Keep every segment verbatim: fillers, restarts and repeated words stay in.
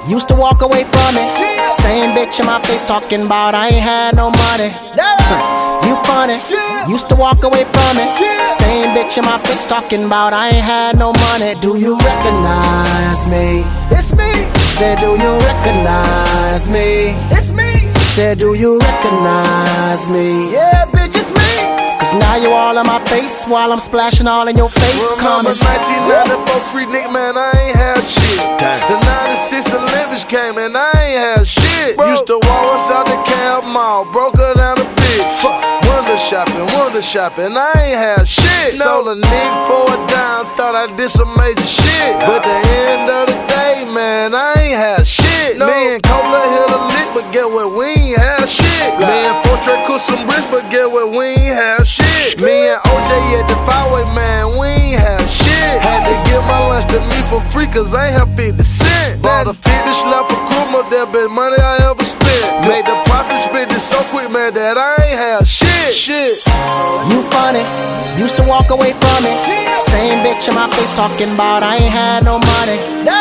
used to walk away from it. Same bitch in my face talking about I ain't had no money. You funny, used to walk away from it. Same bitch in my face talking about I ain't had no money. Do you recognize me? It's me. Said, do you recognize me? It's me. Said, do you recognize me? Yeah, bitch, it's me. Cause now you all in my face while I'm splashing all in your face. Remember Coming nineteen ninety-four free nigga, man, I ain't had shit. The ninety-six Olympics came and I ain't had shit. Bro. Used to walk us out the Camp Mall, broke her down a bit. Fuck, window shopping, window shopping, I ain't had shit. No. Sold a nigga for a dime, thought I did some major shit. But the end of the day, man, I ain't had shit. No. Me and Cola hit a lick, but get what, we ain't had shit. Me and Portrait cooked some bricks, but get what, we ain't had shit. Me and O J at the Fireway, man, we ain't had shit. Had to give my lunch to me for free, cause I ain't have fifty cents. Bought a fifty slap of Kuma, that best money I ever spent. Made the profit spend it so quick, man, that I ain't had shit. Shit. you funny, used to walk away from it. Same bitch in my face talking about I ain't had no money.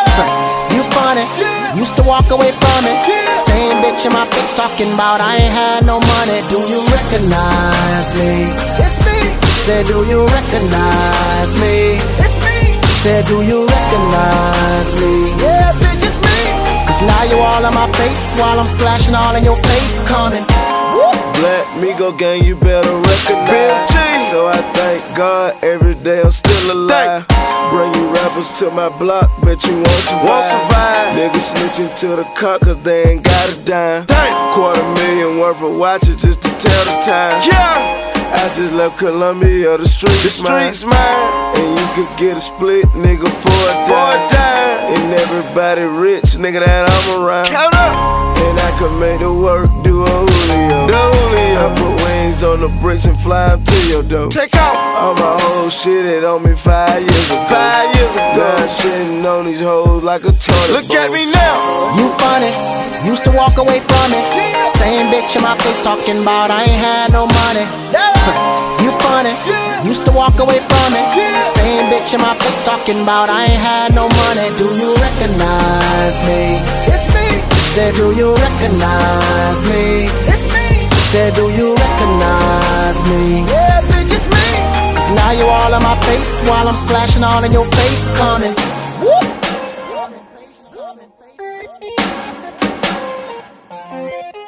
You funny, used to walk away from it. Same bitch in my face talking about I ain't had no money. Do you recognize me? It's me. Said, do you recognize me? It's me. Said, do you recognize me? Yeah, bitch, it's me. Cause now you all in my face while I'm splashing all in your face. Coming Black Migo gang, you better recognize. So I thank God every day I'm still alive. Bring you rappers to my block, bet you won't survive. Won't survive. Niggas snitching to the cop cause they ain't got a dime. Dang. Quarter million worth of watches just to tell the time. Yeah. I just left Columbia, the streets, the streets mine. mine. And you could get a split, nigga, for a dime. dime. And everybody rich, nigga, that I'm around. Count up. And I could make the work do a Julio. The Julio. I put wings on the bricks and fly them to your door. Take off. All my whole shit it on me five years ago. Five years ago. Now I'm shitting on these hoes like a toilet Look bowl. At me now. You funny, used to walk away from it. Same bitch in my face talking about I ain't had no money. You funny, used to walk away from it. Same bitch in my face talking about I ain't had no money. Do you recognize me? It's me. Said, do you recognize me? It's me. Said, do you recognize me? Yeah, bitch, it's me. Cause now you all in my face while I'm splashing all in your face. Coming Woo!